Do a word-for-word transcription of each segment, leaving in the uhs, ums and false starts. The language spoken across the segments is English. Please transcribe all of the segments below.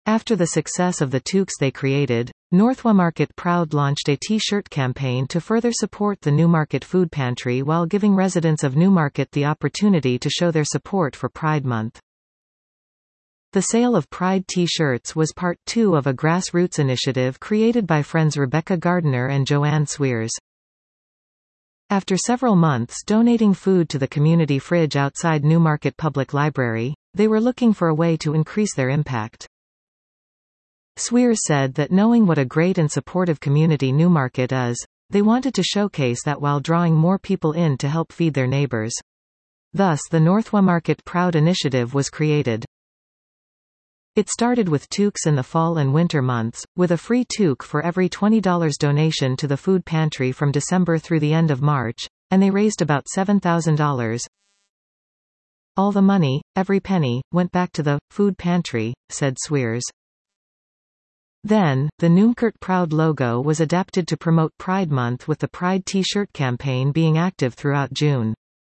After the success of the toques they created, Northwestmarket Proud launched a T-shirt campaign to further support the Newmarket Food Pantry while giving residents of Newmarket the opportunity to show their support for Pride Month. The sale of Pride T-shirts was part two of a grassroots initiative created by friends Rebecca Gardiner and Joanne Swears. After several months donating food to the community fridge outside Newmarket Public Library, they were looking for a way to increase their impact. Swears said that knowing what a great and supportive community Newmarket is, they wanted to showcase that while drawing more people in to help feed their neighbors. Thus the Northwestmarket Proud initiative was created. It started with toques in the fall and winter months, with a free toque for every twenty dollars donation to the food pantry from December through the end of March, and they raised about seven thousand dollars. All the money, every penny, went back to the food pantry, said Swears. Then, the Newmarket Proud logo was adapted to promote Pride Month, with the Pride T-shirt campaign being active throughout June.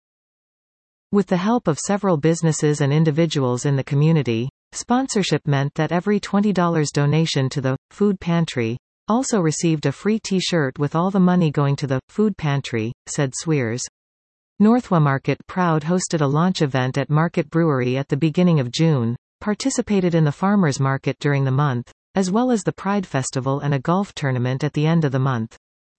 With the help of several businesses and individuals in the community, sponsorship meant that every twenty dollars donation to the food pantry also received a free T-shirt, with all the money going to the food pantry, said Swears. Northwestmarket Proud hosted a launch event at Market Brewery at the beginning of June, participated in the farmers market during the month, as well as the Pride Festival and a golf tournament at the end of the month.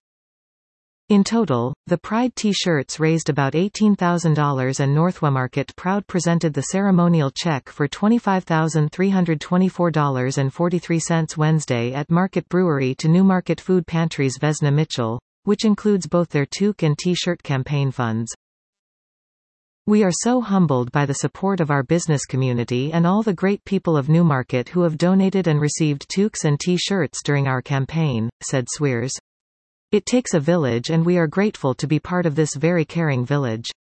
In total, the Pride T-shirts raised about eighteen thousand dollars, and Northwestmarket Proud presented the ceremonial check for twenty-five thousand three hundred twenty-four dollars and forty-three cents Wednesday at Market Brewery to Newmarket Food Pantry's Vesna Mitchell, which includes both their toque and T-shirt campaign funds. We are so humbled by the support of our business community and all the great people of Newmarket who have donated and received toques and T-shirts during our campaign, said Swears. It takes a village, and we are grateful to be part of this very caring village.